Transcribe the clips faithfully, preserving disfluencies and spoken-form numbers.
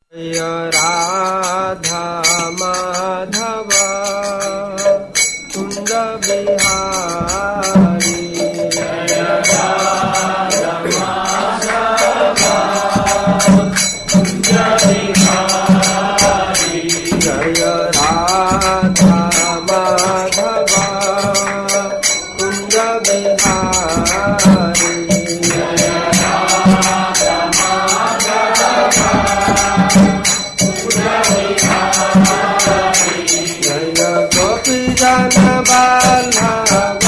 जय राधा माधव कुंज बिहारी जय राधा माधव कुंज बिहारी जय राधा माधव कुंज बिहारी जय राधा माधव जय गोपी जन वल्लभ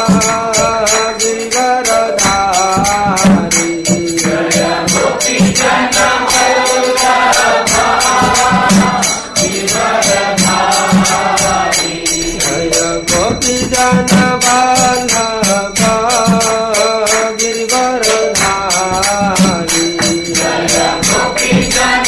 गिरधरधारी जय गोपी जन वल्लभ गिरधरधारी जय गोपी जन वल्लभ गिरधरधारी जय गोपी जन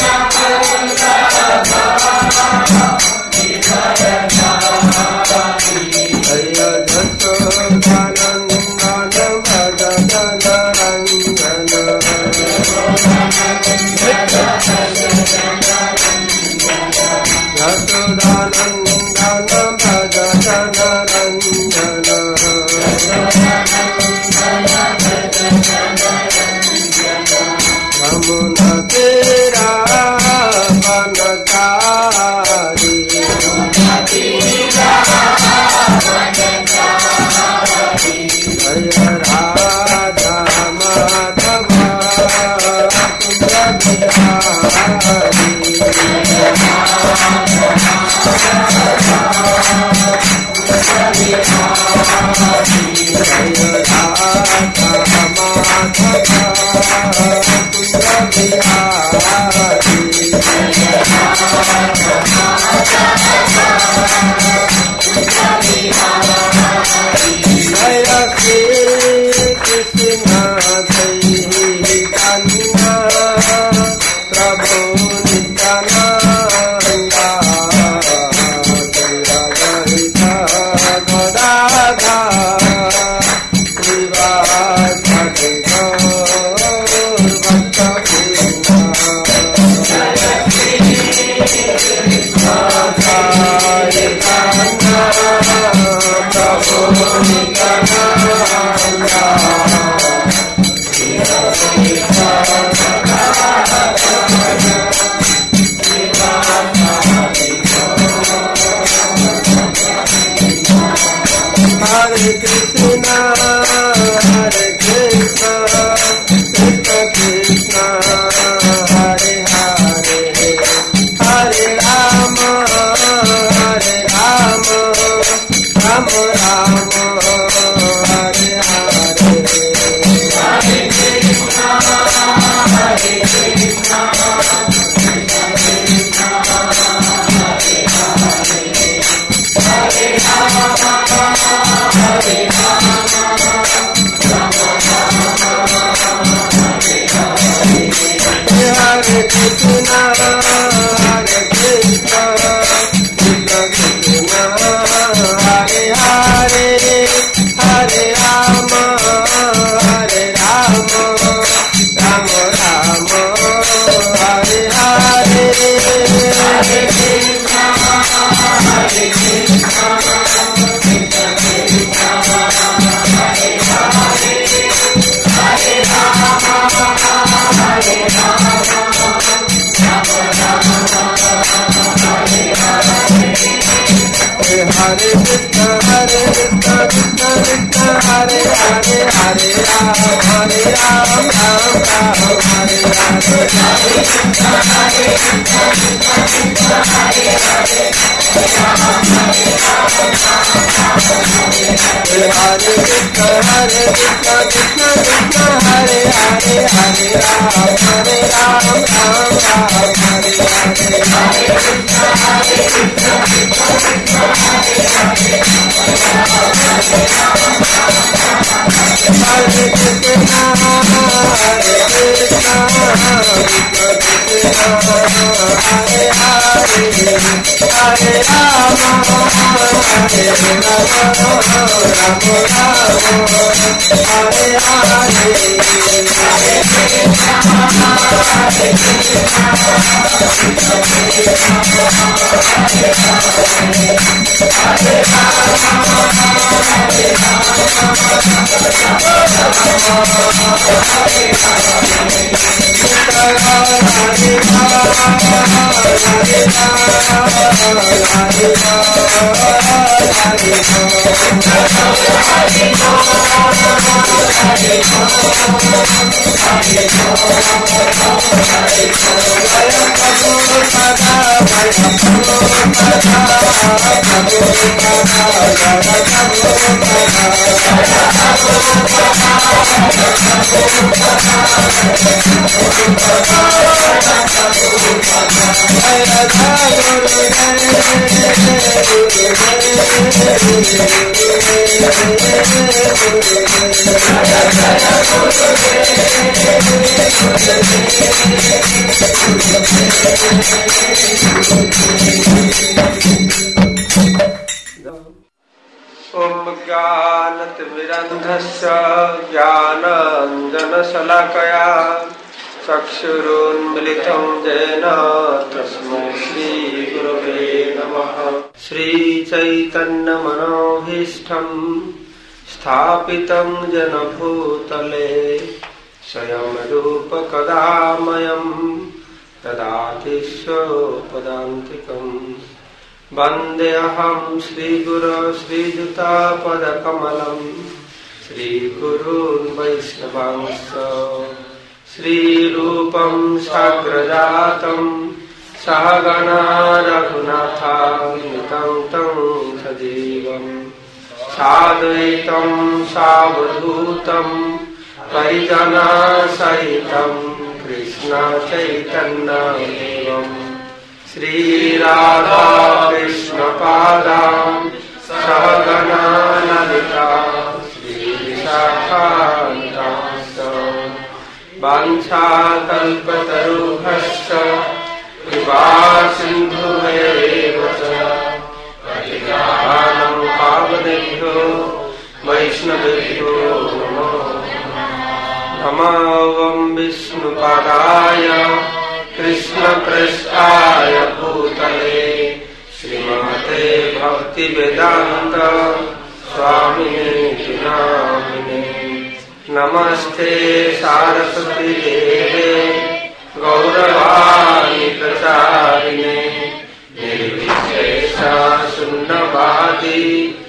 यमुना तेरा बनकारी जय राधा माधव कुंज बिहारी जय राधा माधव जय श्री कृष्ण चैतन्य प्रभु नित्यानंद जय अद्वैत गदाधर श्रीवासादि गौरभक्तवृंद प्रभु नित्यानंद हरे कृष्ण हरे कृष्ण कृष्ण कृष्ण हरे हरे हरे राम हरे राम राम राम हरे हरे हरे कृष्ण हरे कृष्ण हरे राम हरे हरे कृष्ण हरे कृष्ण कृष्ण कृष्ण हरे हरे हरे राम हरे राम राम राम हरे हरे हरे कृष्ण हरे कृष्ण हरे कृष्ण हरे कृष्ण कृष्ण कृष्ण हरे हरे हरे राम हरे राम राम राम हरे हरे हरे कृष्ण हरे कृष्ण कृष्ण कृष्ण हरे हरे हरे कृष्ण हरे कृष्ण कृष्ण कृष्ण हरे हरे हरे राम हरे राम राम राम हरे हरे हरे कृष्ण हरे कृष्ण कृष्ण कृष्ण हरे हरे हरे कृष्ण हरे Krishna Krishna Krishna Hare Hare Hare Rama, Hare Rama, Rama Rama, Hare Hare, Hare Krishna, Hare Krishna, Hare ज्ञानतिमिरन्धस्य ज्ञानाञ्जनशलाकया चक्षुरुन्मिलितं येन तस्मै श्रीगुरवे नमः। श्रीचैतन्यमनोभीष्टं स्थापितं जनभूतले स्वयं रूप कदा मह्यं ददाति स्वपदान्तिकम्। वन्देऽहं श्रीगुरो श्रीयुतापदकमलं श्रीगुरून् वैष्णवांश्च श्रीरूपं साग्रजातं सहगणा रघुनाथान्वितं तं सजीवं साद्वैतं सावधूतं परिजनसहितं कृष्ण चैतन्यदेवम् श्री राधा कृष्ण पादान् सहगणा ललिता श्री विशाखान्तांश्च वाञ्छाकल्पतरुभ्यश्च कृपा सिन्धुभ्येव च पतितानां पावनेभ्यो वैष्णवेभ्यो नमो नमो विष्णुपादाय कृष्ण पृष्ठाय भूतले श्रीमते भक्तिवेदांत स्वामिने नामिने। नमस्ते सारस्वती देवे गौरवाणी प्रचारिणे निर्विशेष शून्यवादी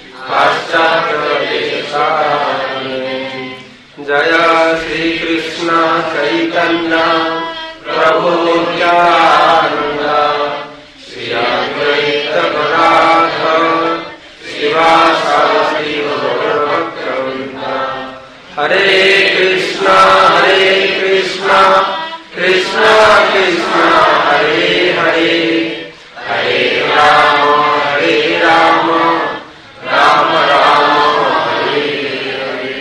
पाश्चात्यदेशारिणे। जय श्री कृष्ण चैतन्य प्रभु नित्यानंद श्री अद्वैत गदाधर श्रीवासादि गौरभक्तवृंद। हरे कृष्णा हरे कृष्णा कृष्णा कृष्णा हरे हरे हरे राम हरे राम राम राम हरे हरे।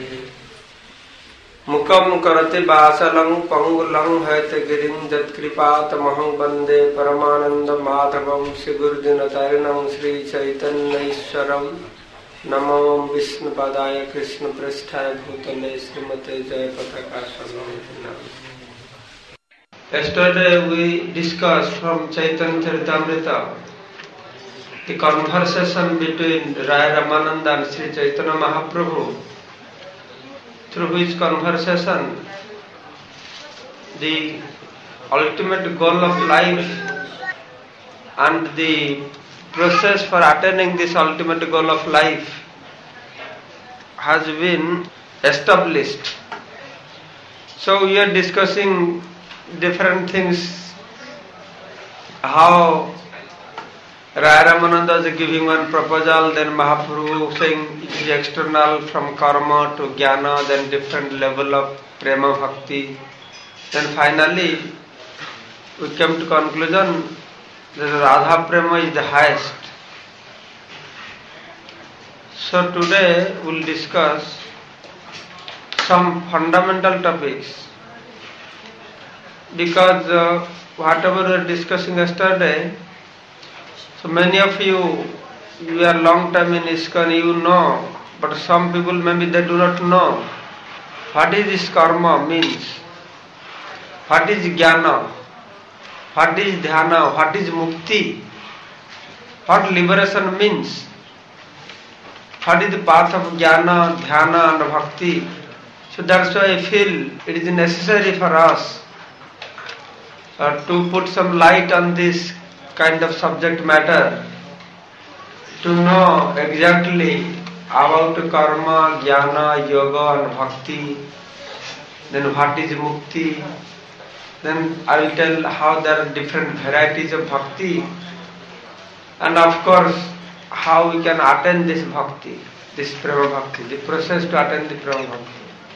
मुकं करते बासलं पंगुलं हैतगिरिं यत्कृपातमहं वन्दे परमानंद माधवं श्रीगुरुदिनतारिणं श्रीचैतन्यैश्वरं। नमो विष्णुपादाय कृष्ण पृष्ठाय भूतले श्रीमते जय पताका स्वामी। Yesterday we discussed from Chaitanya Charitamrita the conversation between Raya Ramananda and Sri Chaitanya Mahaprabhu, through which conversation the ultimate goal of life and the process for attaining this ultimate goal of life has been established. So we are discussing different things, how Raya Ramananda is giving one proposal, then Mahaprabhu saying it is external from karma to jnana, then different level of prema bhakti. Then finally we came to conclusion that Radha prema is the highest. So today we will discuss some fundamental topics, because uh, whatever we were discussing yesterday So many of you, you are long time in ISKCON, you know, but some people maybe they do not know what is this karma means, what is jnana, what is dhyana, what is mukti, what liberation means, what is the path of jnana, dhyana and bhakti. So that's why I feel it is necessary for us uh, to put some light on this kind of subject matter, to know exactly about karma, jnana, yoga and bhakti, then what is mukti, then I will tell how there are different varieties of bhakti, and of course how we can attain this bhakti, this prema bhakti, the process to attain the prema bhakti.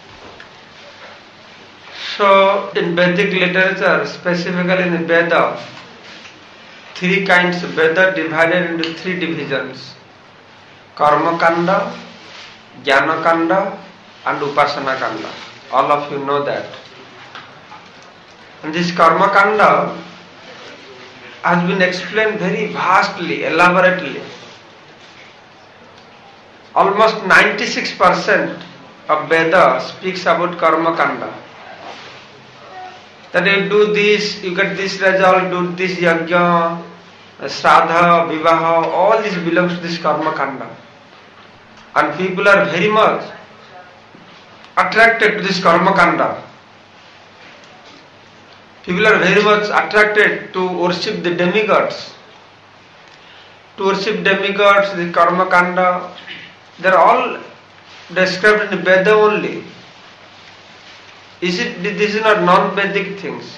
So in Vedic literature, specifically in Veda, three kinds of Veda divided into three divisions: Karma Kanda, Jnana Kanda and Upasana Kanda. All of you know that. And this Karma Kanda has been explained very vastly, elaborately. Almost ninety-six percent of Veda speaks about Karma Kanda. That you do this, you get this result, do this yajna, shraddha, vivaha, all this belongs to this Karma Kanda. And people are very much attracted to this Karma Kanda. People are very much attracted to worship the demigods. To worship demigods, the Karma Kanda, they are all described in Veda only. Is it, this is not non-Vedic things.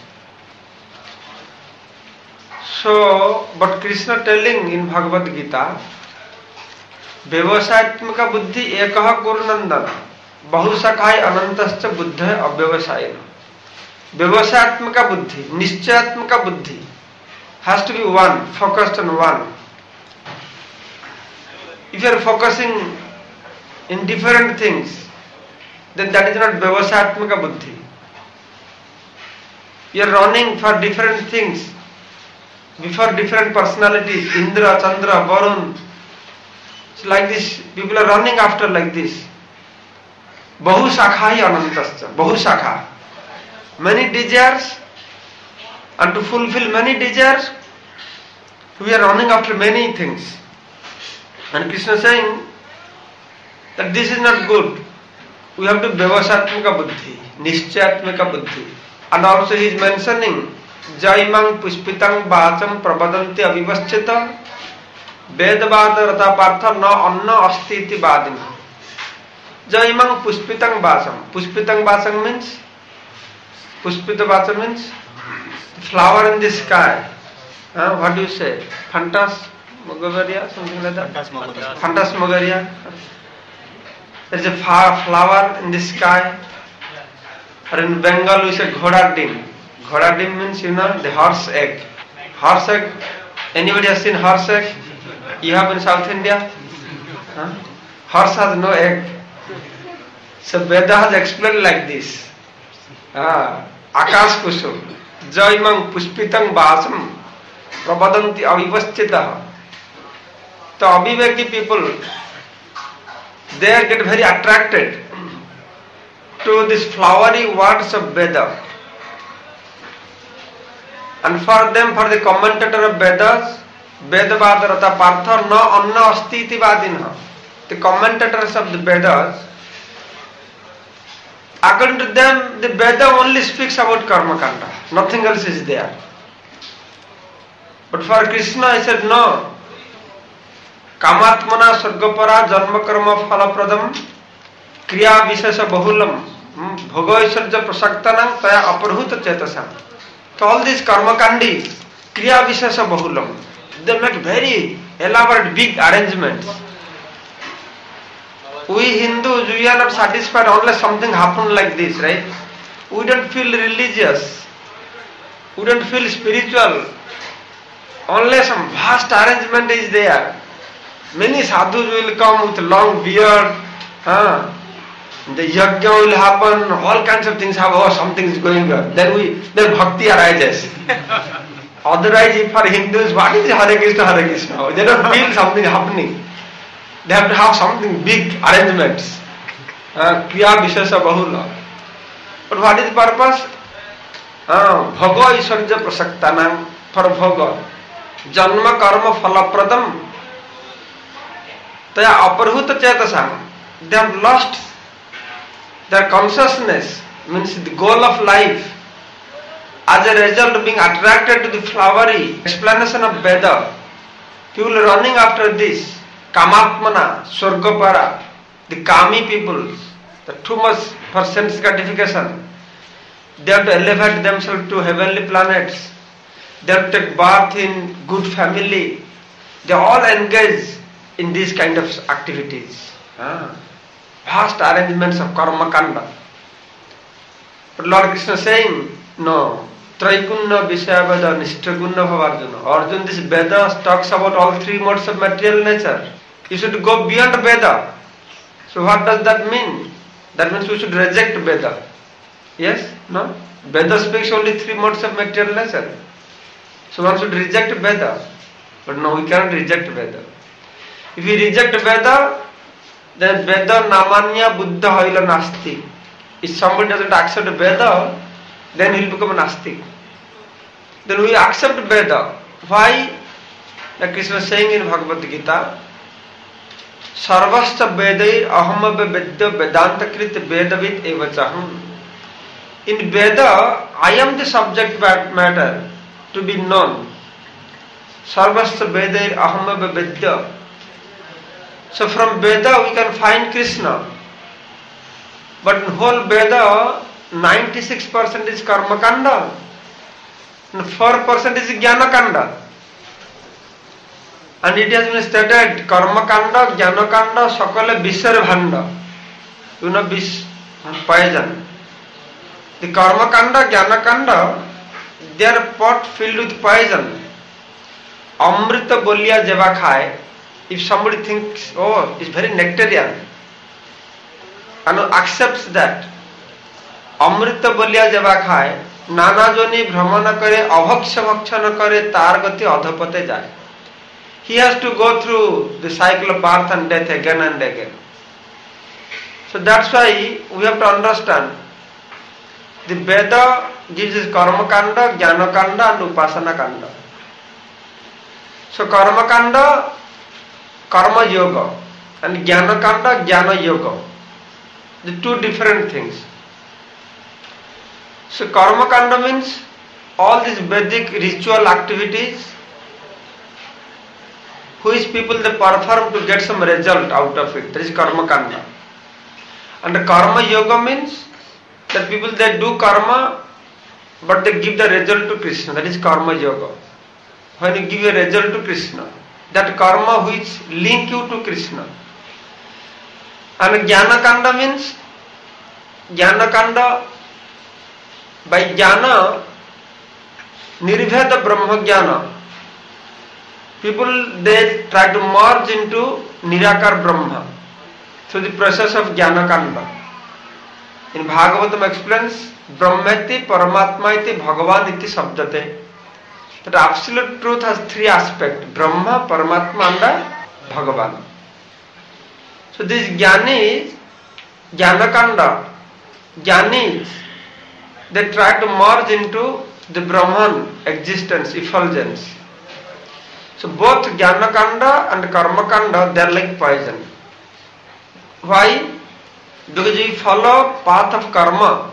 So, but Krishna telling in Bhagavad Gita, Vyavasayatmaka buddhi ekaha kurunandana, bahusakhay anantascha buddha avyavasayana. Vyavasayatmaka buddhi, nischayatmaka buddhi has to be one, focused on one. If you are focusing in different things, then that is not Vyavasayatmaka buddhi. You are running for different things, before different personalities, Indra, Chandra, Varun. So like this, people are running after like this. Bahu shakha anantascha, bahu shakha. Many desires, and to fulfill many desires, we are running after many things. And Krishna is saying that this is not good. We have to Vyavasayatmaka buddhi, Nischayatmaka buddhi. And also he is mentioning Jaimang puspitang bacham prabadanti avivaschita Vedavada rata partha na anna asti iti vadina. Jaimang puspitang bacham. Puspitang bacham means, puspita bacham means flower in the sky. Uh, what do you say? Phantasmagoria, something like that? Phantasmagoria. There is a flower in the sky. Or in Bengal we say Ghoda Dim. Ghoda Dim means, you know, the horse egg. Horse egg. Anybody has seen horse egg? You have in South India? Huh? Horse has no egg. So Veda has explained like this. Ah, Akash Kusum. Jaimang puspitang basam prabadanti avivasthitaha. So Abhiveki people, they get very attracted to these flowery words of Veda. And for them, for the commentator of Vedas, Vedavada rata partha na anna asti iti vadinha. The commentators of the Vedas, according to them, the Veda only speaks about Karma Kanda. Nothing else is there. But for Krishna, he said no. Kamatmana sargapara janma karma phalapradam kriya vishesha bahulam bhogoisarja prasaktanam taya aparhuta chetasam. So all these karma kandi, kriya vishesha bahulam, they make very elaborate big arrangements. We Hindus, we are not satisfied unless something happens like this, right? We don't feel religious, we don't feel spiritual unless some vast arrangement is there. Many sadhus will come with long beard, huh? The yajna will happen, all kinds of things happen, oh something is going on. Then we, then bhakti arises. Otherwise, for Hindus, what is Hare Krishna, Hare Krishna? They don't feel something happening. They have to have something big arrangements. Kriya Vishesha Bahula. But what is the purpose? Bhoga Ishwarja Prasaktanam, for Bhoga. Janma Karma Falapradam. They are Aparhuta Chetasam. They have lost their consciousness, means the goal of life. As a result of being attracted to the flowery explanation of Veda, people are running after this. Kamatmana, Swargapara, the Kami people, the too much for sense gratification. They have to elevate themselves to heavenly planets. They have to take birth in good family. They all engage in these kind of activities. Ah. Vast arrangements of karma kanda. But Lord Krishna is saying, no. Traigunna Vishayavada Nishtragunna Bhavarjuna. Arjuna, this Veda talks about all three modes of material nature. You should go beyond Veda. So what does that mean? That means we should reject Veda. Yes? No? Veda speaks only three modes of material nature. So one should reject Veda. But no, we cannot reject Veda. If we reject Veda, then Veda Namanya Buddha Haila Nasti. If somebody doesn't accept Veda, then he will become a Nastik. Then we accept Veda. Why? Like Krishna is saying in Bhagavad Gita, Sarvascha Vedair Ahamabe Vedya Vedanta Krit Vedavid Evachaham. In Veda, I am the subject matter to be known. Sarvascha Vedair Ahamabe Vedya. So from Veda we can find Krishna. But in whole Veda, ninety-six percent is Karma Kanda and four percent is Jnana Kanda. And it has been stated, Karma Kanda, Jnana Kanda, Sakale Bishar Bhanda. You know, Bish, poison. The Karma Kanda, Jnana Kanda, they are pot filled with poison. Amrita Bolya Jeva Khai. If somebody thinks, oh, it's very nectarian, and accepts that, Amrita Bolya Jeva Khai, Nana Joni Brahmana Kare, Abhaksha Bhakshana Kare, Targati Adhapate Jai. He has to go through the cycle of birth and death again and again. So that's why we have to understand the Veda gives us Karma Kanda, Jnana Kanda and Upasana Kanda. So Karma Kanda, Karma Yoga, and Jnana Kanda, Jnana Yoga. The two different things. So Karma Kanda means all these Vedic ritual activities which people they perform to get some result out of it. That is Karma Kanda. And the Karma Yoga means that people they do karma but they give the result to Krishna. That is Karma Yoga. When you give a result to Krishna, that karma which link you to Krishna. And Jnana Kanda means, Jnana Kanda, by Jnana, Nirveda Brahma Jnana. People they try to merge into Nirakar Brahma through the process of Jnana Kanda. In Bhagavatam explains, Brahmati Paramatma iti Bhagavan iti Sabdate. That absolute truth has three aspects, Brahma, Paramatma and Bhagavan. So these Jnanis, Jnana Kanda, Jnanis, they try to merge into the Brahman existence, effulgence. So both Jnana Kanda and Karma Kanda, they are like poison. Why? Because you follow path of karma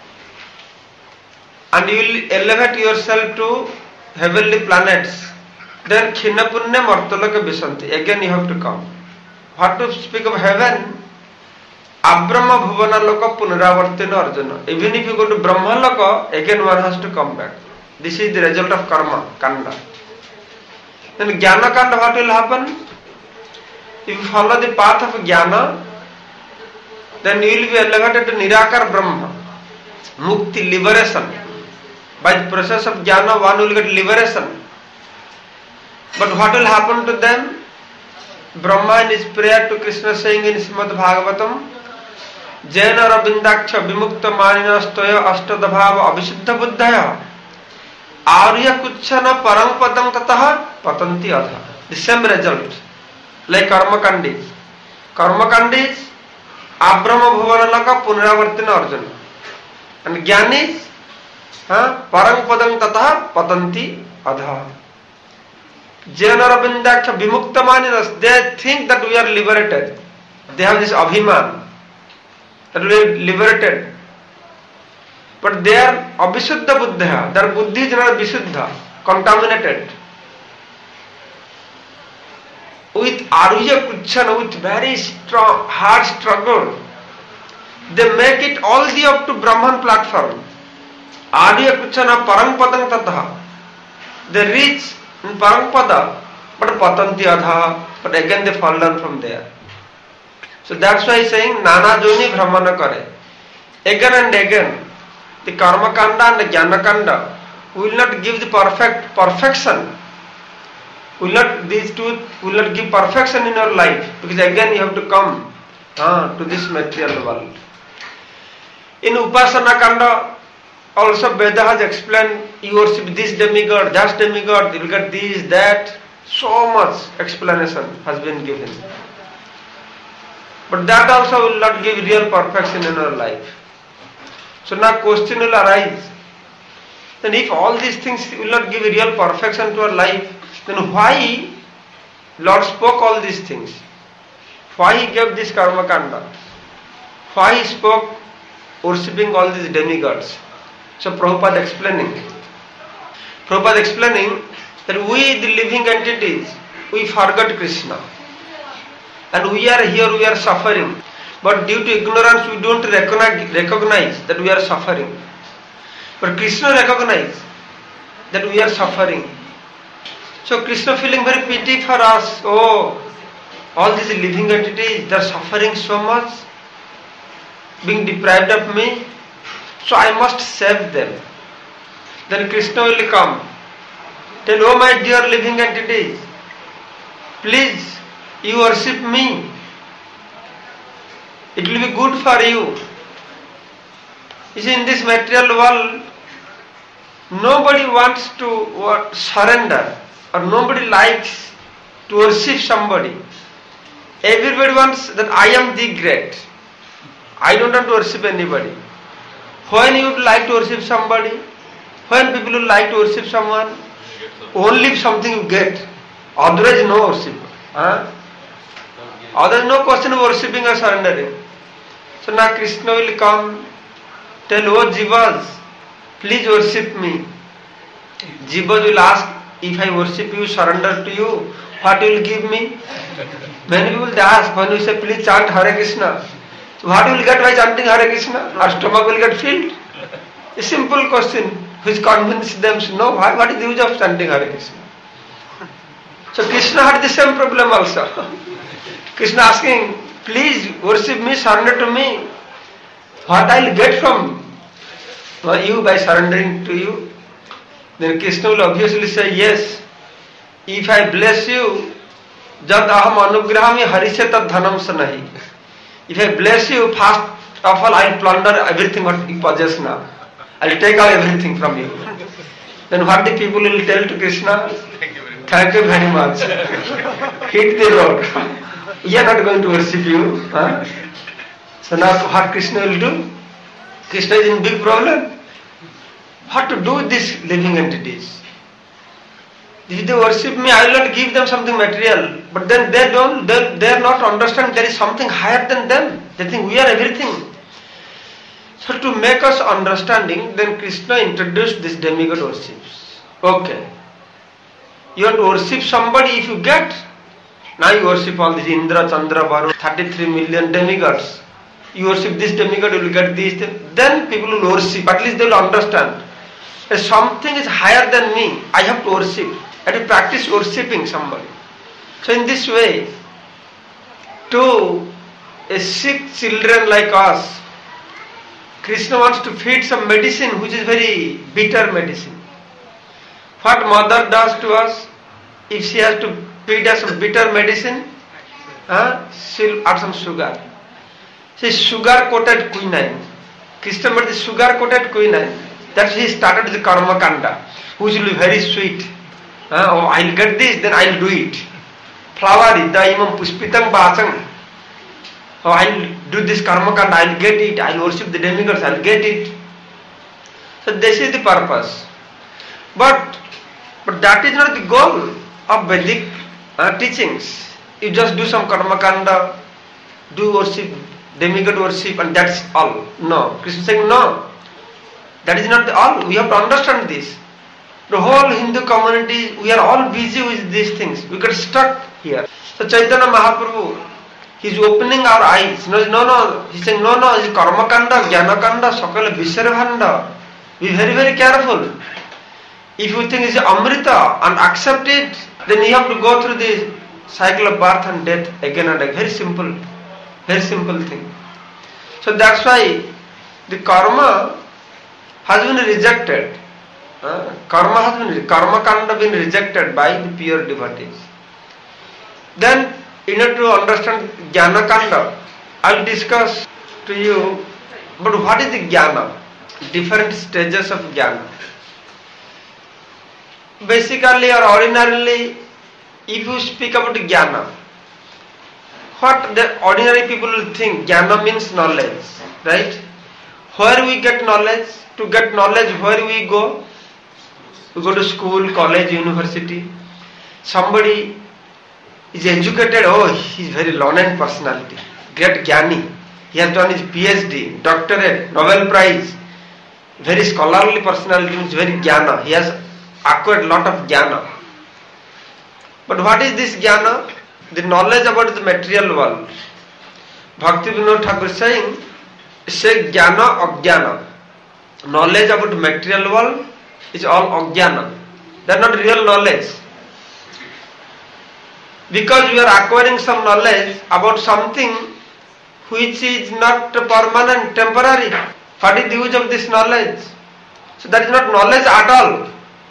and you will elevate yourself to heavenly planets, then Khina Punya Martulaka Visanti. Again you have to come. What to speak of heaven? Abrahma Bhuvana Loka Punaravartina Arjuna. Even if you go to Brahma Loka, again one has to come back. This is the result of karma, Kanda. Then Jnana Kanda, what will happen? If you follow the path of Jnana, then you will be elevated to Nirakar Brahma, Mukti, liberation. By the process of Jnana, one will get liberation. But what will happen to them? Brahma in his prayer to Krishna saying in Srimad Bhagavatam, Jena Rabindaksha Vimukta Manina Stoya Ashtadabhava Abhishuddha Buddhaya Arya kuchana parang padam tatah patanti adha. The same result. Like karma kandis. Karma kandis, Abrahma bhuvanalaka punaravartina arjuna. And Jnanis, huh? Parang padam tatah patanti adha. Jana Rabindaksha Vimuktamaninas, they think that we are liberated. They have this abhiman, that we are liberated. But they are abhishuddha buddha, their buddhi is not vishuddha, contaminated. With aruya kuchana, with very strong, hard struggle, they make it all the up to Brahman platform. Aruya kuchana parang padam tataha. They reach in Parampada, but patanti adha, but again they fall down from there. So that's why he's saying Nana Joni Brahmana Kare. Again and again, the Karma Kanda and the Jnana Kanda will not give the perfect perfection. Will not these two will not give perfection in your life, because again you have to come uh, to this material world. In Upasana Kanda, also Veda has explained you worship this demigod, that demigod, you will get this, that. So much explanation has been given. But that also will not give real perfection in our life. So now question will arise. Then if all these things will not give real perfection to our life, then why Lord spoke all these things? Why He gave this karma kanda? Why He spoke worshipping all these demigods? So Prabhupada explaining. Prabhupada explaining that we, the living entities, we forgot Krishna. And we are here, we are suffering. But due to ignorance, we don't recognize, recognize that we are suffering. But Krishna recognizes that we are suffering. So Krishna feeling very pity for us. Oh, all these living entities, they are suffering so much, being deprived of me. So I must save them. Then Krishna will come. Tell, oh my dear living entities, please, you worship me. It will be good for you. You see, in this material world, nobody wants to surrender, or nobody likes to worship somebody. Everybody wants that I am the great. I don't want to worship anybody. When you would like to worship somebody, when people would like to worship someone, only if something you get, otherwise no worship. Huh? Otherwise no question of worshipping or surrendering. So now Krishna will come, tell, oh Jivas, please worship me. Jivas will ask, if I worship you, surrender to you, what will you give me? Many people they ask, when you say, please chant Hare Krishna, so what will you get by chanting Hare Krishna? Our stomach will get filled? A simple question which convinces them, no, why, what is the use of chanting Hare Krishna? So Krishna had the same problem also. Krishna asking, please worship me, surrender to me. What I will get from you by surrendering to you? Then Krishna will obviously say, yes, if I bless you, jad aham anugrahami harisya tad dhanam sanahi. If I bless you, first of all I will plunder everything what you possess now. I will take away everything from you. Then what the people will tell to Krishna? Thank you very much. Hit the road. We are not going to worship you. Huh? So now what Krishna will do? Krishna is in big problem. What to do with these living entities? If they worship me, I will not give them something material. But then they don't, they, they are not understand there is something higher than them. They think we are everything. So to make us understanding, then Krishna introduced this demigod worships. Okay. You want to worship somebody if you get. Now you worship all these Indra, Chandra, Varun, thirty-three million demigods. You worship this demigod, you will get these. Then people will worship. At least they will understand. If something is higher than me, I have to worship. I have to practice worshipping somebody. So in this way, to a sick children like us, Krishna wants to feed some medicine which is very bitter medicine. What mother does to us, if she has to feed us some bitter medicine, huh, she will add some sugar. See, sugar coated quinine. Krishna made the sugar coated quinine. That's why he started the karma kanda. which will be very sweet. Uh, oh, I'll get this, then I'll do it. Flower, the imam puspitang basang. Oh, I'll do this karma kanda, I'll get it. I'll worship the demigods, I'll get it. So this is the purpose. But but that is not the goal of Vedic uh, teachings. You just do some karma kanda, do worship, demigod worship, and that's all. No. Krishna is saying no. That is not the all. We have to understand this. The whole Hindu community, we are all busy with these things. We get stuck here. So Chaitanya Mahaprabhu, he is opening our eyes. No, no, no. He is saying, no, no, it is karma kanda, jnana kanda, sakala visarabhanda. Be very, very careful. If you think it is amrita and accept it, then you have to go through the cycle of birth and death again and again. Very simple. Very simple thing. So that's why the karma has been rejected. Uh, karma has been karma kanda been rejected by the pure devotees. Then, in order to understand jnana kanda, I will discuss to you. But what is the jnana? Different stages of jnana. Basically or ordinarily, if you speak about jnana, what the ordinary people will think, jnana means knowledge, right? Where we get knowledge? To get knowledge, where we go? We go to school, college, university. Somebody is educated, oh, he is very learned personality, great jnani. He has done his PhD, doctorate, Nobel Prize. Very scholarly personality means very jnana. He has acquired lot of jnana. But what is this jnana? The knowledge about the material world. Bhakti Vinod Thakur is saying, say jnana ajnana. Knowledge about material world is all ajnana. They are not real knowledge. Because we are acquiring some knowledge about something which is not permanent, temporary. What is the use of this knowledge? So that is not knowledge at all.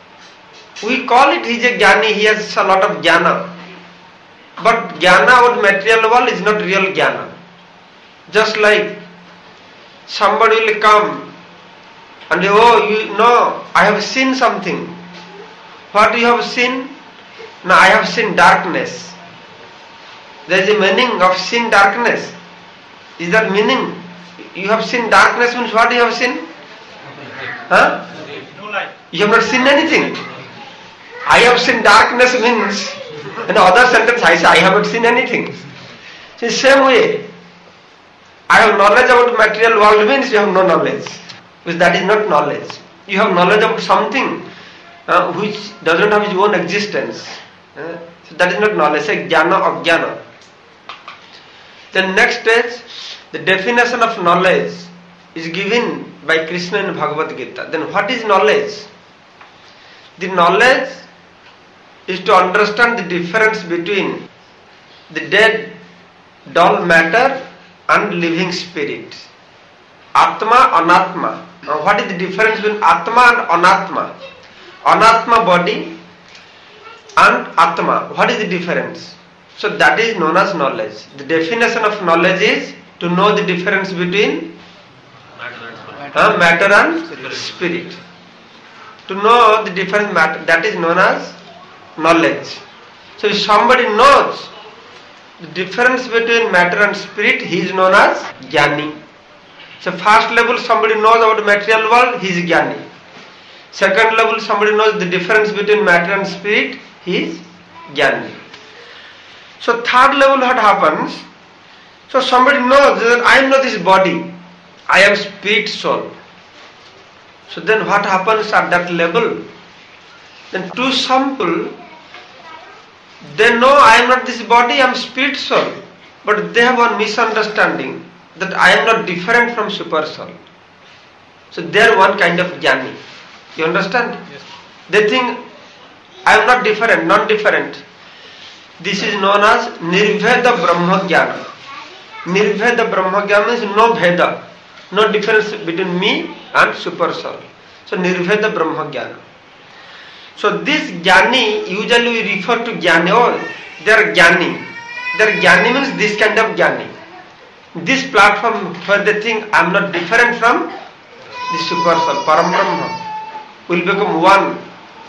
We call it he is a jnani, he has a lot of jnana. But jnana about material world is not real jnana. Just like somebody will come and oh, you know, I have seen something. What you have seen? No, I have seen darkness. There is a meaning of seeing darkness. Is that meaning? You have seen darkness means what you have seen? Huh? No light. You have not seen anything. I have seen darkness means, in other sentence I say I have not seen anything. So same way, I have knowledge about material world means you have no knowledge. Because that is not knowledge. You have knowledge about something uh, which doesn't have its own existence. Uh, so that is not knowledge. Say jnana ajnana. Then next stage, the definition of knowledge is given by Krishna in Bhagavad Gita. Then what is knowledge? The knowledge is to understand the difference between the dead, dull matter and living spirit. Atma, Anatma. Now what is the difference between Atma and Anatma? Anatma body and Atma. What is the difference? So that is known as knowledge. The definition of knowledge is to know the difference between uh, matter and spirit. To know the different matter, that is known as knowledge. So if somebody knows the difference between matter and spirit, he is known as jnani. So first level somebody knows about material world, he is jnani. Second level somebody knows the difference between matter and spirit, he is jnani. So third level what happens? So somebody knows that I am not this body, I am spirit soul. So then what happens at that level? Then to some people, they know I am not this body, I am spirit soul. But they have one misunderstanding that I am not different from super soul. So they are one kind of jnani. You understand? Yes. They think I am not different, non-different. This is known as Nirveda Brahma Jnana. Nirveda Brahma Jnana means no Veda, no difference between me and super soul. So Nirveda Brahma Jnana. So this Jnani, usually we refer to Jnani, oh, they are Jnani. Their Jnani means this kind of Jnani. This platform where they think I am not different from the super soul, Param Brahma, will become one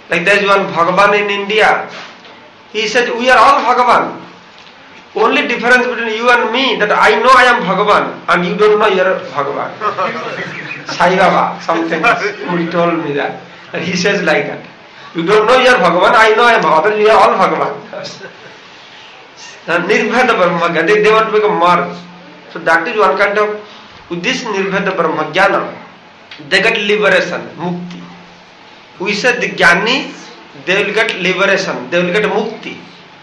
Like there is one Bhagavan in India. He said, we are all Bhagavan. Only difference between you and me that I know I am Bhagavan and you don't know you are Bhagavan. Sai Baba, something he told me that. And he says like that. You don't know you are Bhagavan, I know I am Bhagavan, you are all Bhagavan. Nirveda Brahma, they, they want to become merged. So that is one kind of, with this Nirveda Brahma Jnana, they get liberation, mukti. We said the Jnanis, they will get liberation, they will get mukti.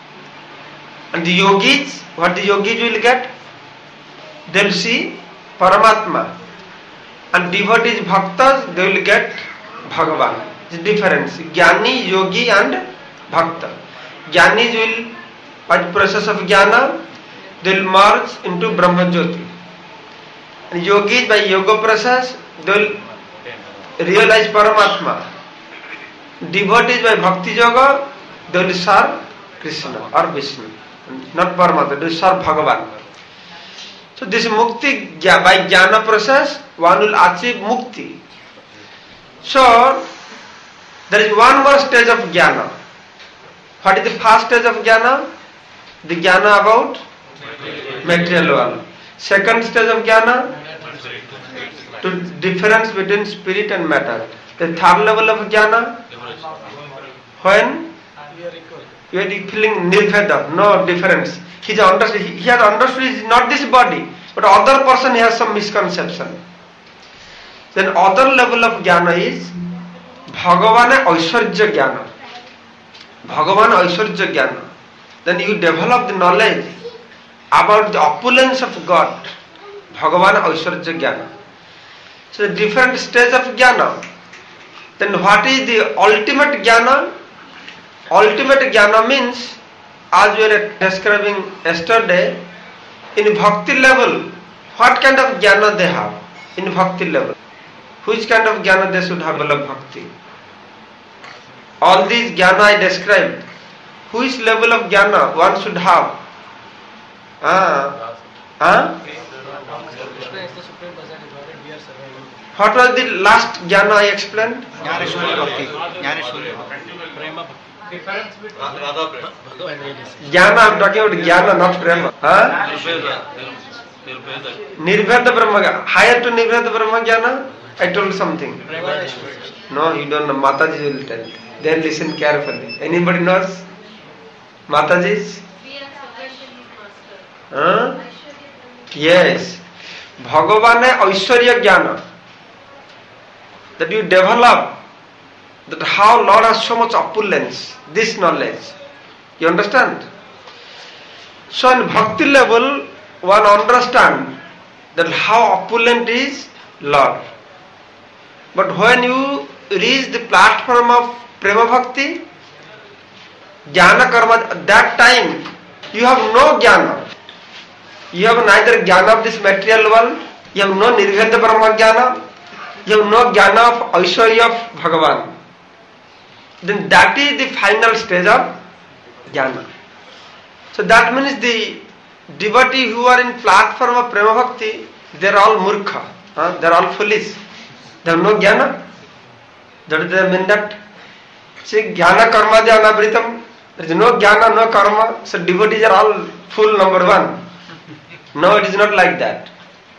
And the yogis, what the yogis will get? They will see Paramatma. And devotees, bhaktas, they will get Bhagavan. The difference. Jnani, yogi and bhakta. Jnanis will, by the process of jnana, they will merge into Brahma Jyoti. And yogis, by yoga process, they will realize Paramatma. Devotees, by bhakti yoga, they will serve Krishna or Vishnu. Not Paramatma, they will serve Bhagavan. So this mukti, by jnana process, one will achieve mukti. So, there is one more stage of jnana. What is the first stage of jnana? The jnana about material world. Second stage of jnana, to difference between spirit and matter. The third level of jnana, when you are feeling nirveda, no difference. He has understood, he has understood it is not this body, but other person has some misconception. Then other level of jnana is Bhagavana Aishwarya Jnana. Bhagavana Aishwarya Jnana. Then you develop the knowledge about the opulence of God. Bhagavana Aishwarya Jnana. So the different stage of jnana. Then what is the ultimate jnana? Ultimate jnana means, as we were describing yesterday, in bhakti level, what kind of jnana they have in bhakti level? Which kind of jnana they should have developed bhakti? All these jnana I described, which level of jnana one should have? Ah, ah? What was the last jnana I explained? Jnana, I am talking about jnana, not prema. Huh? Nirveda Brahma, higher to Nirveda Brahma jnana? I told something. No, you don't know. Mataji will tell. Then listen carefully. Anybody knows? Mataji's? Huh? Yes. Bhagavana Aishwarya Jnana. That you develop, that how Lord has so much opulence, this knowledge. You understand? So in bhakti level, one understand that how opulent is Lord. But when you reach the platform of Prema Bhakti, Jnana Karma, that time you have no Jnana. You have neither Jnana of this material world, you have no Nirveda Brahma Jnana, you have no Jnana of Aishwarya of Bhagavan. Then that is the final stage of Jnana. So that means the devotee who are in platform of Prema Bhakti, they are all murkha, huh? They are all foolish. They have no Jnana. That does mean that. See, Jnana Karma Jnana Britam. There is no Jnana, no Karma. So devotees are all full number one. No, it is not like that.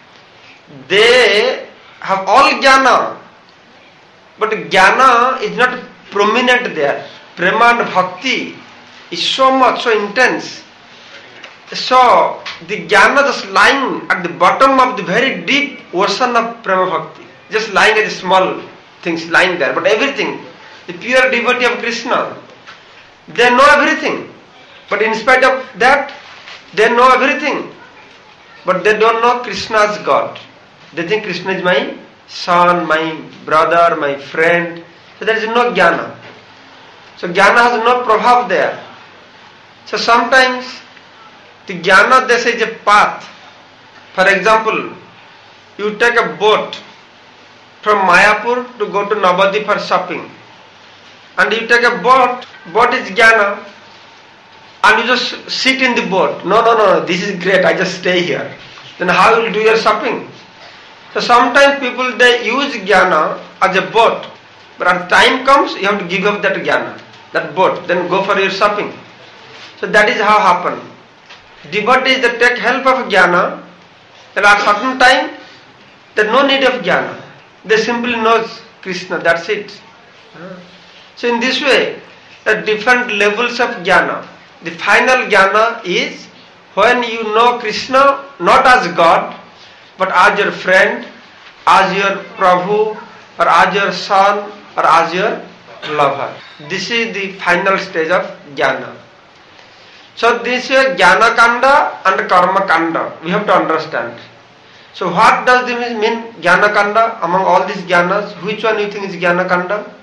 They have all Jnana. But Jnana is not prominent there. Prema and Bhakti is so much, so intense. So, the Jnana just lying at the bottom of the very deep ocean of Prema Bhakti. Just lying as small things lying there. But everything, the pure devotee of Krishna, they know everything. But in spite of that, they know everything. But they don't know Krishna as God. They think Krishna is my son, my brother, my friend. So there is no Jnana. So Jnana has no prabhav there. So sometimes the Jnana, they say, is a path. For example, you take a boat from Mayapur to go to Navadvip for shopping. And you take a boat, boat is Jnana, and you just sit in the boat. No, no, no, this is great, I just stay here. Then how will you do your shopping? So sometimes people, they use Jnana as a boat, But as time comes, you have to give up that jnana, that boat, then go for your shopping. So that is how happen. Devotees that take help of jnana, then at certain time, there is no need of jnana. They simply know Krishna, that's it. So in this way, the different levels of jnana. The final jnana is when you know Krishna not as God, but as your friend, as your Prabhu, or as your son, or as your lover. This is the final stage of jnana. So this is jnana kanda and karma kanda. We have to understand. So what does this mean, jnana kanda? Among all these jnanas, which one you think is jnana kanda?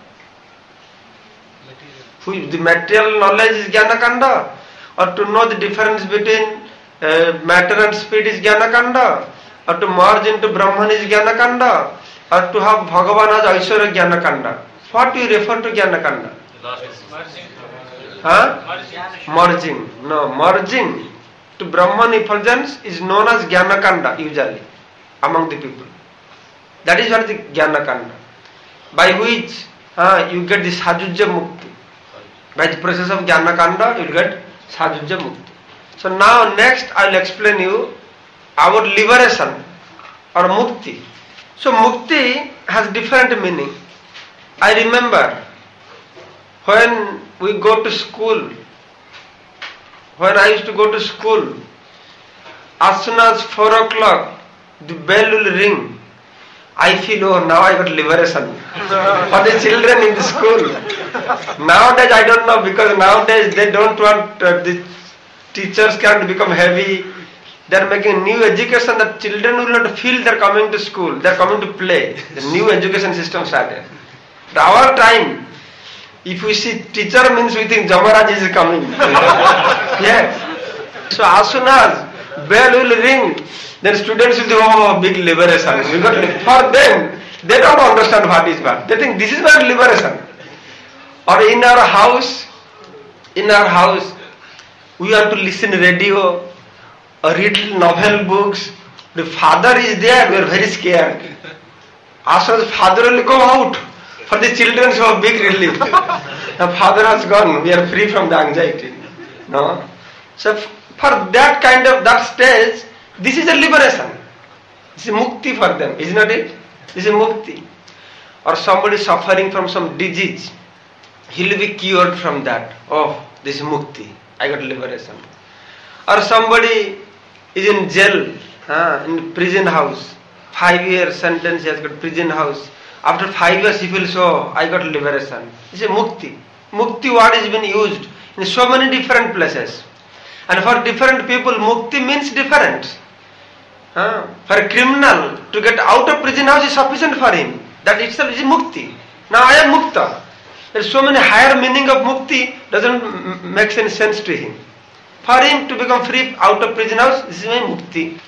The material knowledge is jnana kanda, or to know the difference between uh, matter and spirit is jnana kanda, or to merge into Brahman is jnana kanda, or to have Bhagavan as Aishwarya jnana kanda. What do you refer to jnana kanda? Huh? Merging. No, merging to Brahman effulgence is known as jnana kanda usually among the people. That is what the jnana kanda, by which uh, you get the sajujya mukti. By the process of jnana kanda, you will get sajujya mukti. So now next I will explain you our liberation or mukti. So mukti has different meaning. I remember when we go to school, when I used to go to school, as soon as four o'clock the bell will ring, I feel, oh, now I got liberation for the children in the school. Nowadays I don't know, because nowadays they don't want uh, the teachers can become heavy. They are making new education that children will not feel they are coming to school. They are coming to play. The new education system started. At our time, if we see teacher means we think Jamaraj is coming. Yes. So as soon as bell will ring, then students will do, oh, big liberation. We got, for them, they don't understand what is what. They think this is not liberation. Or in our house, in our house, we want to listen radio or read novel books. The father is there, we are very scared. As soon as father will go out, for the children who have big relief. The father has gone, we are free from the anxiety. No? So for that kind of, that stage, this is a liberation. This is mukti for them, is not it? This is mukti. Or somebody suffering from some disease, he will be cured from that. Oh, this is mukti. I got liberation. Or somebody is in jail, uh, in prison house. Five years sentence, he has got prison house. After five years he feels, oh, I got liberation. This is mukti. Mukti word has been used in so many different places. And for different people, mukti means different. Uh, for a criminal to get out of prison house is sufficient for him. That itself is mukti. Now I am mukta. There is so many higher meaning of mukti, doesn't m- make any sense to him. For him to become free out of prison house, this is my mukti.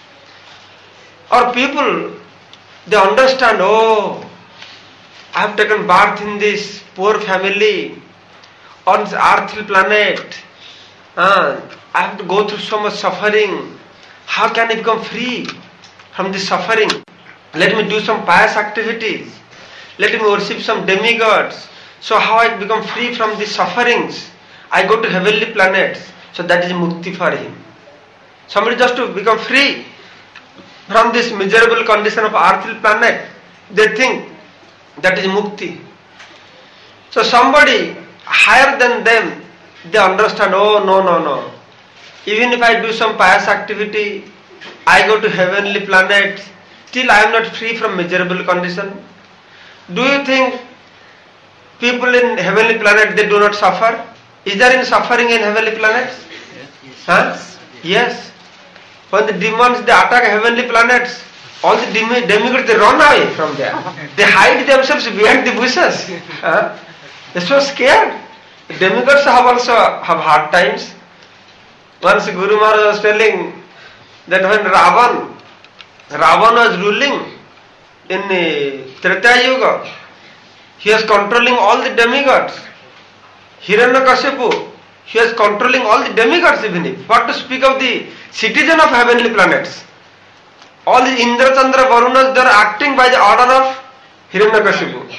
Or people, they understand, oh, I have taken birth in this poor family on this earthly planet. Uh, I have to go through so much suffering. How can I become free from this suffering? Let me do some pious activities. Let me worship some demigods. So how I become free from these sufferings? I go to heavenly planets. So that is mukti for him. Somebody just to become free from this miserable condition of earthly planet, they think that is mukti. So somebody higher than them, they understand, oh no, no, no. Even if I do some pious activity, I go to heavenly planets, still I am not free from miserable condition. Do you think people in heavenly planet, they do not suffer? Is there any suffering in heavenly planets? Yes. Huh? Yes. When the demons, they attack heavenly planets, all the demi- demigods, they run away from there. They hide themselves behind the bushes. Huh? They're so scared. The demigods have also have hard times. Once Guru Maharaj was telling that when Ravan, Ravan was ruling in the Treta Yuga, he was controlling all the demigods. Hiranyakashipu, he was controlling all the demigods even if. What to speak of the citizen of heavenly planets. All the Indra, Chandra, Varunas, they are acting by the order of Hiranyakashipu.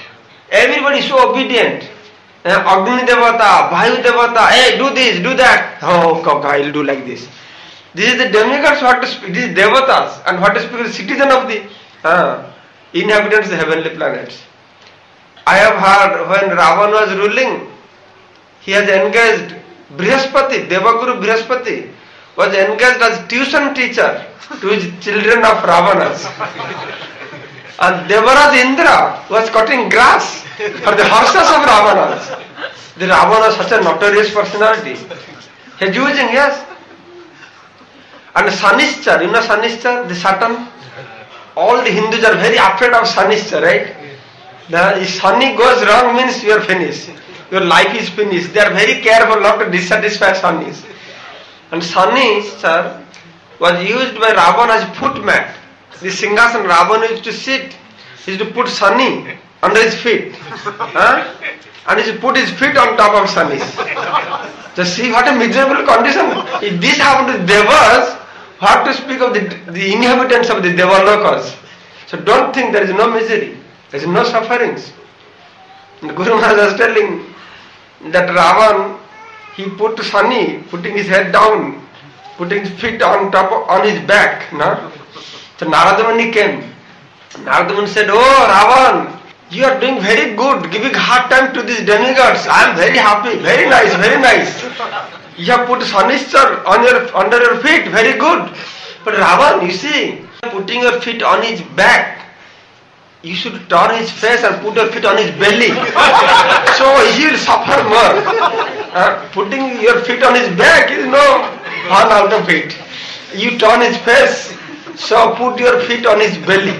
Everybody is so obedient. Uh, Agni Devata, Vayu Devata, hey, do this, do that. Oh, okay, I will do like this. This is the demigods what to speak, these devatas, and what to speak is citizen of the uh, inhabitants of the heavenly planets. I have heard when Ravan was ruling, he has engaged Brihaspati, Devaguru Brihaspati, was engaged as tuition teacher to his children of Ravanas. And Devaraj Indra was cutting grass for the horses of Ravanas. The Ravana was such a notorious personality. He is using, yes. And Shanichar, you know Shanichar, the Saturn? All the Hindus are very afraid of Shanichar, right? The, if Shani goes wrong means you are finished. Your life is finished. They are very careful not to dissatisfy Shanis. And Shanichar was used by Ravana as footmat. The Singhasan Ravana used to sit, he used to put Shani under his feet. Huh? And he used to put his feet on top of Shani's. Just see what a miserable condition. If this happened to Devas, what to speak of the, the inhabitants of the Devalokas. So don't think there is no misery, there is no sufferings. And Guru Maharaj was telling that Ravan, he put Shani, putting his head down, putting his feet on top of, on his back. No? So Narada Muni came. Narada Muni said, oh Ravan, you are doing very good, giving hard time to these demigods. I am very happy, very nice, very nice. You have put Shanichar on your, under your feet, very good. But Ravan, you see, putting your feet on his back, you should turn his face and put your feet on his belly. So he will suffer more. Uh, putting your feet on his back is no fun out of it. You turn his face, so put your feet on his belly.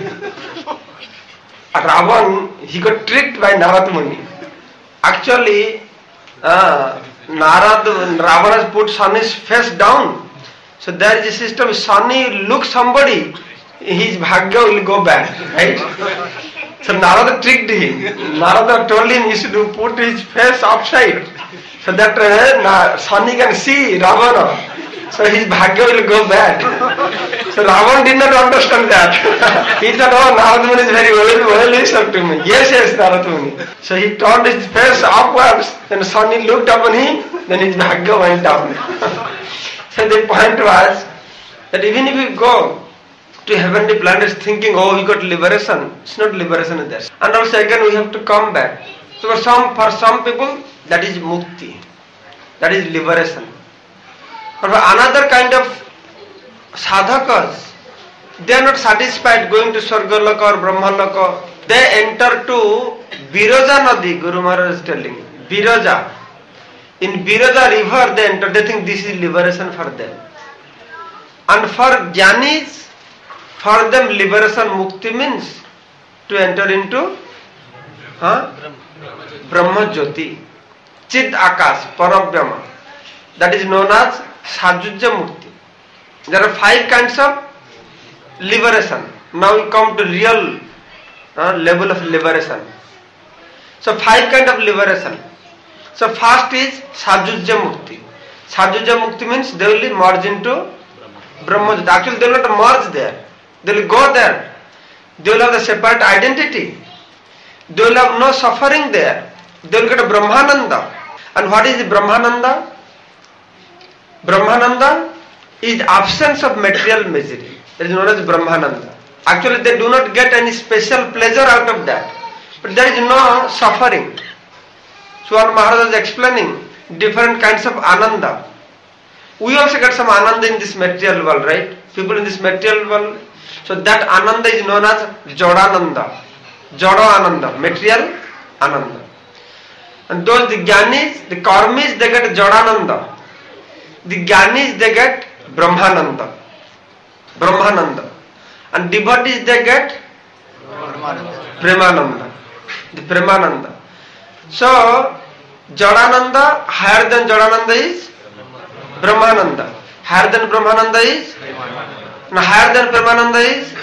Ravan, he got tricked by Narada Muni. Actually, uh, Narada, Ravana has put Shani's face down. So there is a system, Shani looks somebody, his bhagya will go bad, right? So Narada tricked him. Narada told him he should put his face upside so that uh, Shani can see Ravana. So his bhagya will go bad. So Ravan did not understand that. He thought, oh, Narada Muni is very well, well listened to me. Yes, yes, Narada Muni. So he turned his face upwards, then Shani looked upon him, then his bhagya went down. So the point was that even if we go to heavenly planets thinking, oh, we got liberation, it's not liberation in there. And also again we have to come back. So for some, for some people, that is mukti, that is liberation. But for another kind of sadhakas, they are not satisfied going to Swargaloka or Brahmaloka. They enter to Biraja Nadi, Guru Maharaj is telling. Biraja. In Biraja river they enter, they think this is liberation for them. And for Jnanis, for them liberation mukti means to enter into huh? Brahma Jyoti, Chid Akash, Parabrahma. That is known as Sajujya Mukti. There are five kinds of liberation. Now we come to real uh, level of liberation. So five kind of liberation. So first is Sajujya Mukti. Sajujya Mukti means they will merge into Brahma Jyoti. Actually they will not merge there. They will go there. They will have a separate identity. They will have no suffering there. They will get a Brahmananda. And what is the Brahmananda? Brahmananda is absence of material misery. That is known as Brahmananda. Actually they do not get any special pleasure out of that. But there is no suffering. So our Maharaj is explaining different kinds of Ananda. We also get some Ananda in this material world, right? People in this material world. So that Ananda is known as Jodananda. Jodo Ananda, material Ananda. And those the Jnanis, the Karmis, they get Jodananda. The Jnanis, they get Brahmananda. Brahmananda. And devotees, they get Premananda. The Premananda. So, Jodananda, higher than Jodananda is Brahmananda. Higher than Brahmananda is? Now, higher than Premananda is?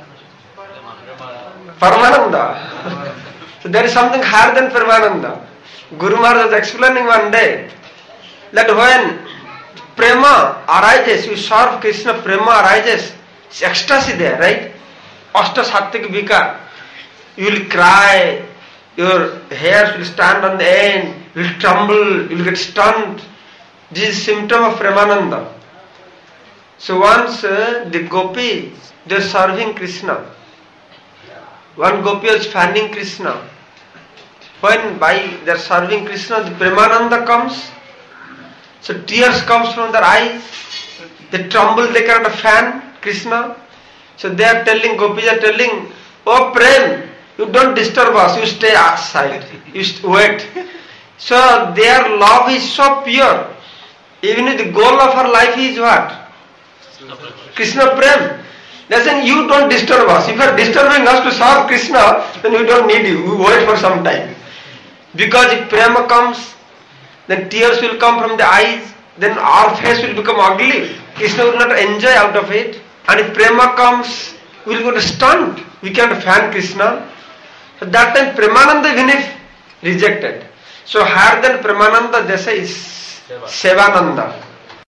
Paramananda. So, there is something higher than Paramananda. Guru Maharaj was explaining one day that when Prema arises, you serve Krishna, Prema arises, it's ecstasy there, right? Ashta Sattvik Vikar. You will cry, your hairs will stand on the end, will tremble, you will get stunned. This is symptom of Premananda. So once uh, the gopis, they are serving Krishna. One gopi was fanning Krishna. When by they are serving Krishna, the Premananda comes. So tears comes from their eyes. They tremble, they cannot fan Krishna. So they are telling, gopis are telling, oh Prem, you don't disturb us, you stay outside, you st- wait. So their love is so pure. Even if the goal of her life is what? Krishna Prem. They are saying, you don't disturb us. If you are disturbing us to serve Krishna, then we don't need you. We wait for some time. Because if Prema comes, then tears will come from the eyes, then our face will become ugly. Krishna will not enjoy out of it. And if Prema comes, we will get stunned. We can't fan Krishna. So that time Premananda even if rejected. So higher than Premananda, they say is Sevananda.